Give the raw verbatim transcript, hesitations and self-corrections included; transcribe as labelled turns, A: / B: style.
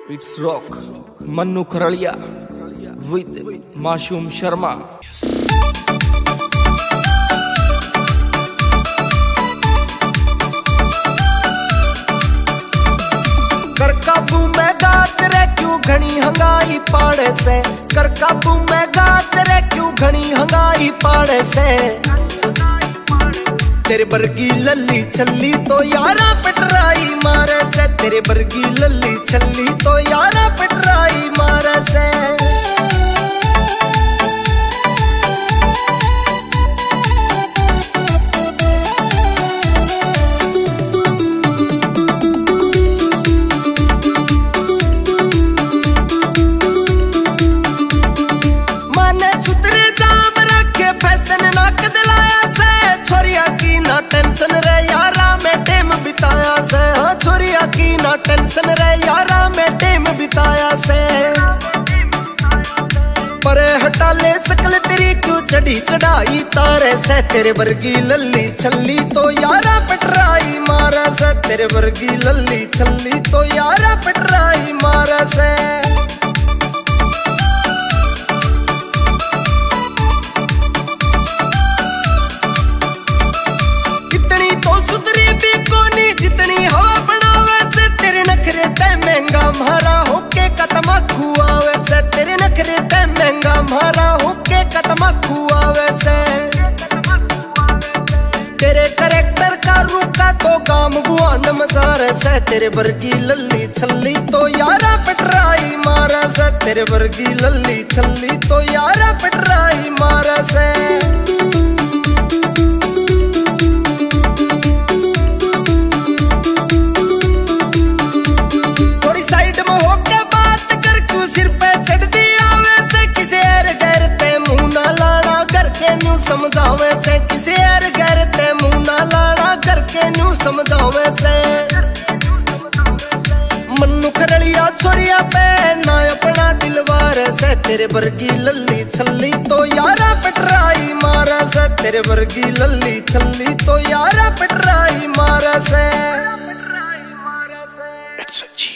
A: It's rock Mannu Khararia with Masoom Sharma.
B: कर काबू में गात रे क्यों घनी हंगाई पाड़े से, कर काबू में गात रे क्यों घनी हंगाई पाड़े से। तेरे बरगी लल्ली छल्ली तो यारा पटराई मारे से, तेरे बरगी लल्ली छल्ली तो यारा पटराई मारे से। टेंशन रे यारा में टेम बिताया से, हाँ छोरिया की ना टेंशन रे यारा में टेम बिताया से। परे हटा ले सकल तेरी क्यों चढ़ी चढ़ाई तारे से, तेरे वर्गी लल्ली छल्ली तो यारा पटराई मारा से, तेरे वर्गी लल्ली छल्ली तो यारा पटराई मारा से। जितनी हवा बनावे से तेरे नखरे ते महंगा मारा होके कतमा खुआवे से, तेरे नखरे ते महंगा मारा होके कतमा खुआवे से। तेरे कैरेक्टर का रूखा तो काम गुआन मसारे से, तेरे वर्गी लल्ली छल्ली तो यारा पटराई मारा से, तेरे वर्गी लल्ली छल्ली तो यारा पटराई मारा से। समझावे से किसी यार घर ते मुंह ना लाना करके न्यू समझावे से। मन्नू खरड़िया छोरिया पे ना अपना दिलवार से, तेरे वर्गी लल्ली छल्ली तो यारा पटराई मारा से, तेरे वर्गी लल्ली छल्ली तो यारा पटराई मारा से।